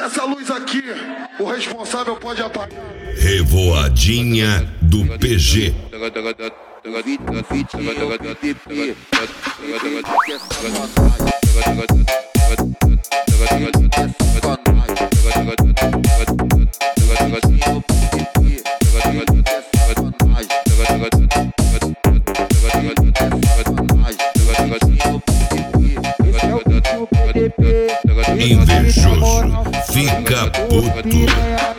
Essa luz aqui, o responsável pode apagar. Revoadinha do PG. Invejoso, fica puto.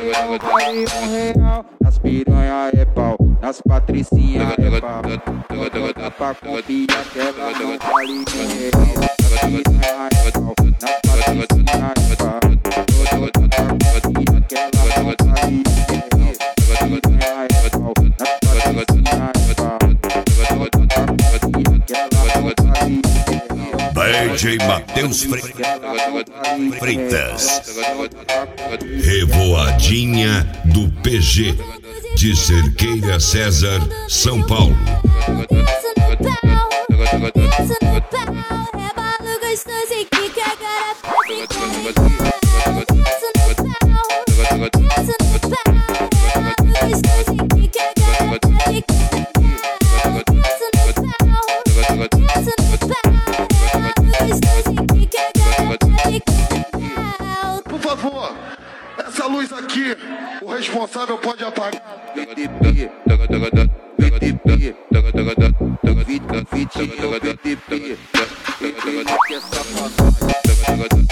Nas piranha é pau, nas patricinha é pau. Toda pra confiar que ela não vale real. Nas piranha é pau, nas patricinha é pau. Toda pra confiar que ela não vale real. Nas piranha é pau, nas patricinha é pau. Toda pra confiar que ela não vale real. DJ Matheus Freitas. Revoadinha do PG, de Cerqueira César, São Paulo. Por favor, essa luz aqui, o responsável pode apagar. VTP